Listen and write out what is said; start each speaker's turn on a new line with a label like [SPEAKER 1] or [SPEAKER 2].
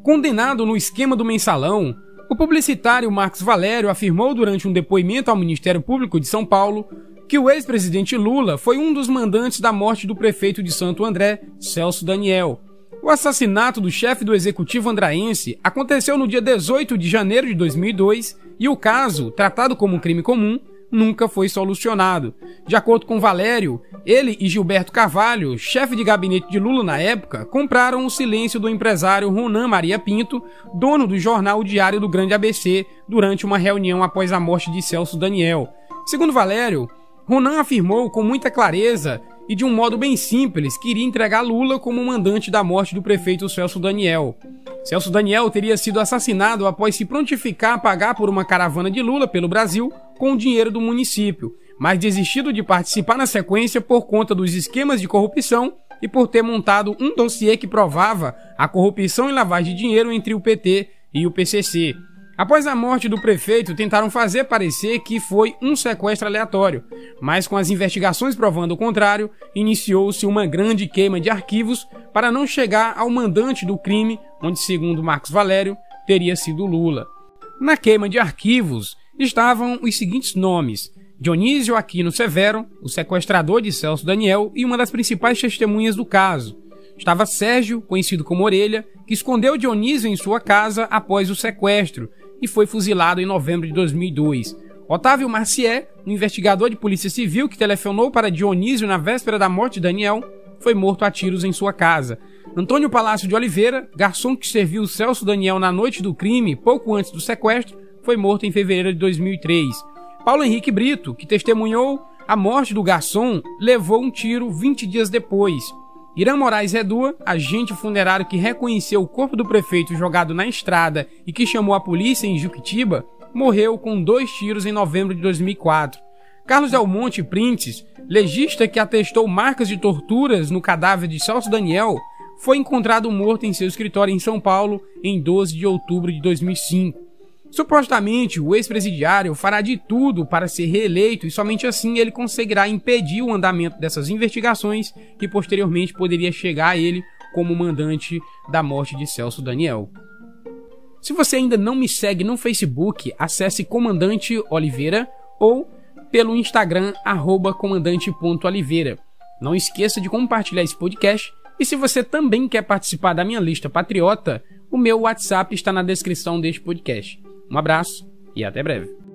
[SPEAKER 1] Condenado no esquema do mensalão, o publicitário Marcos Valério afirmou durante um depoimento ao Ministério Público de São Paulo que o ex-presidente Lula foi um dos mandantes da morte do prefeito de Santo André, Celso Daniel. O assassinato do chefe do executivo andraense aconteceu no dia 18 de janeiro de 2002 e o caso, tratado como um crime comum, nunca foi solucionado. De acordo com Valério, ele e Gilberto Carvalho, chefe de gabinete de Lula na época, compraram o silêncio do empresário Ronan Maria Pinto, dono do jornal Diário do Grande ABC, durante uma reunião após a morte de Celso Daniel. Segundo Valério, Ronan afirmou com muita clareza e de um modo bem simples que iria entregar Lula como mandante da morte do prefeito Celso Daniel. Celso Daniel teria sido assassinado após se prontificar a pagar por uma caravana de Lula pelo Brasil com o dinheiro do município, mas desistido de participar na sequência por conta dos esquemas de corrupção e por ter montado um dossiê que provava a corrupção e lavagem de dinheiro entre o PT e o PCC. Após a morte do prefeito, tentaram fazer parecer que foi um sequestro aleatório, mas com as investigações provando o contrário, iniciou-se uma grande queima de arquivos para não chegar ao mandante do crime, onde, segundo Marcos Valério, teria sido Lula. Na queima de arquivos estavam os seguintes nomes: Dionísio Aquino Severo, o sequestrador de Celso Daniel e uma das principais testemunhas do caso. Estava Sérgio, conhecido como Orelha, que escondeu Dionísio em sua casa após o sequestro e foi fuzilado em novembro de 2002. Otávio Marcié, um investigador de polícia civil que telefonou para Dionísio na véspera da morte de Daniel, foi morto a tiros em sua casa. Antônio Palácio de Oliveira, garçom que serviu Celso Daniel na noite do crime, pouco antes do sequestro, foi morto em fevereiro de 2003. Paulo Henrique Brito, que testemunhou a morte do garçom, levou um tiro 20 dias depois. Irã Moraes Redua, agente funerário que reconheceu o corpo do prefeito jogado na estrada e que chamou a polícia em Juquitiba, morreu com 2 tiros em novembro de 2004. Carlos Del Monte Printes, legista que atestou marcas de torturas no cadáver de Celso Daniel, foi encontrado morto em seu escritório em São Paulo em 12 de outubro de 2005. Supostamente, o ex-presidiário fará de tudo para ser reeleito e somente assim ele conseguirá impedir o andamento dessas investigações que posteriormente poderia chegar a ele como mandante da morte de Celso Daniel. Se você ainda não me segue no Facebook, acesse Comandante Oliveira ou pelo Instagram @comandante.oliveira. Não esqueça de compartilhar esse podcast e se você também quer participar da minha lista patriota, o meu WhatsApp está na descrição deste podcast. Um abraço e até breve.